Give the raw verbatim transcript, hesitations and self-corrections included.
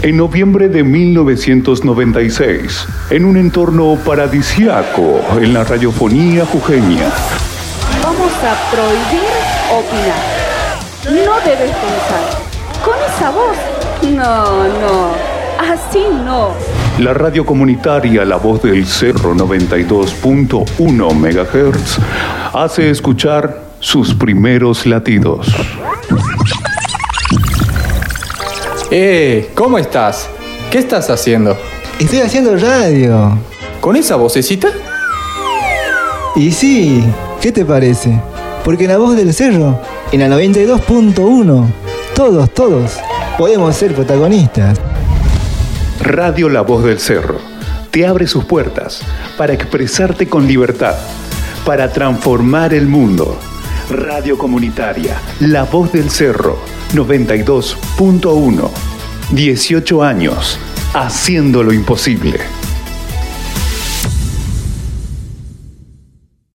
En noviembre de mil novecientos noventa y seis, en un entorno paradisiaco en la radiofonía jujeña. Vamos a prohibir opinar. No debes pensar. Con esa voz. No, no. Así no. La radio comunitaria La Voz del Cerro noventa y dos punto uno megahertz hace escuchar sus primeros latidos. Eh, ¿cómo estás? ¿Qué estás haciendo? Estoy haciendo radio. ¿Con esa vocecita? Y sí, ¿qué te parece? Porque en La Voz del Cerro, en la noventa y dos punto uno, todos, todos, podemos ser protagonistas. Radio La Voz del Cerro te abre sus puertas para expresarte con libertad, para transformar el mundo. Radio comunitaria La Voz del Cerro noventa y dos punto uno. dieciocho años haciendo lo imposible.